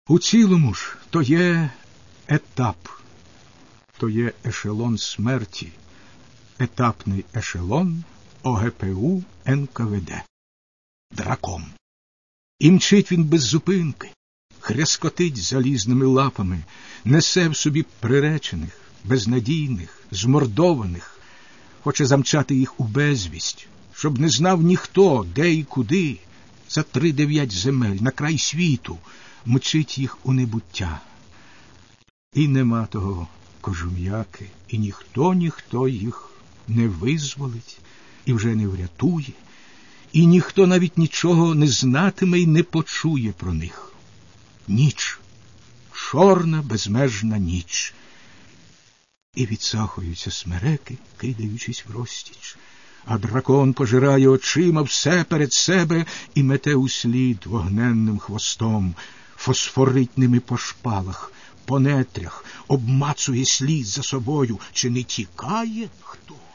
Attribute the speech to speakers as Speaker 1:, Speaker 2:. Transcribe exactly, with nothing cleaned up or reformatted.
Speaker 1: У цілому ж то є етап, то є ешелон смерті, етапний ешелон О Ге Пе У Ен Ка Ве Де. Дракон. І мчить він без зупинки, хряскотить залізними лапами, несе в собі приречених, безнадійних, змордованих, хоче замчати їх у безвість, щоб не знав ніхто, де і куди, за три дев'ять земель, на край світу, мчить їх у небуття. І нема того кожум'яки, і ніхто-ніхто їх не визволить і вже не врятує, і ніхто навіть нічого не знатиме і не почує про них. Ніч, чорна безмежна ніч. І відсахуються смереки, кидаючись в розтіч, а дракон пожирає очима все перед себе і мете услід вогненним хвостом, фосфорить ними по шпалах, по нетрях, обмацує слід за собою, чи не тікає хто.